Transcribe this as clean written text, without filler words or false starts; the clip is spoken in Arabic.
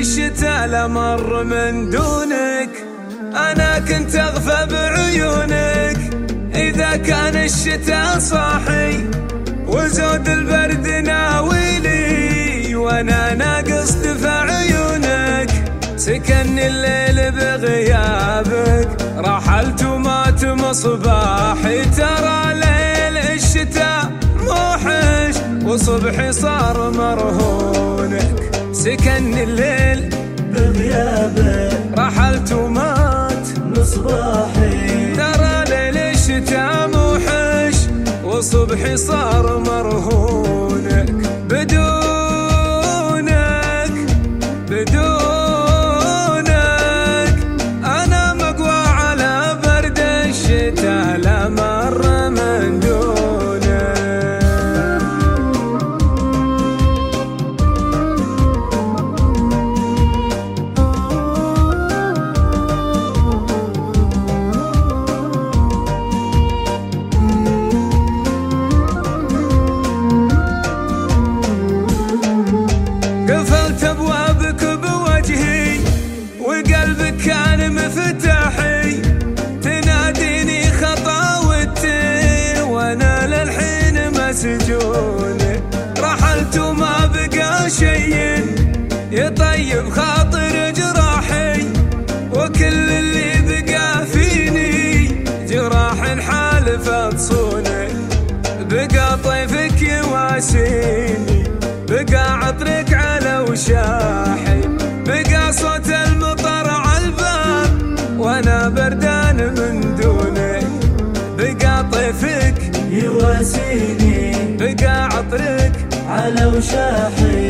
الشتاء لمر من دونك، أنا كنت أغفى بعيونك. إذا كان الشتاء صاحي وزود البرد ناويلي، وأنا ناقص دفع عيونك. سكن الليل بغيابك، رحلت ومات مصباحي. ترى ليل الشتاء موحش وصبحي صار مرهونك. سكن الليل بغيابك، رحلت ومات مصباحي. ترى ليل الشتاء موحش وصبحي صار مرهونك. بدونك أنا مقوى على برد الشتاء لمر من دونك. قفلت أبوابك بوجهي وقلبك كان مفتاحي. تناديني خطاوتي وأنا للحين مسجون. رحلت وما بقى شي يطيب خاطر جراحي، وكل اللي بقى فيني جراح حالفة تصوني. بقى طيفك يواسيني، بقى عطرك على وشاحي، بقى صوت المطر عالباب وانا بردان من دونك. بقى طيفك يواسيني، بقى عطرك على وشاحي،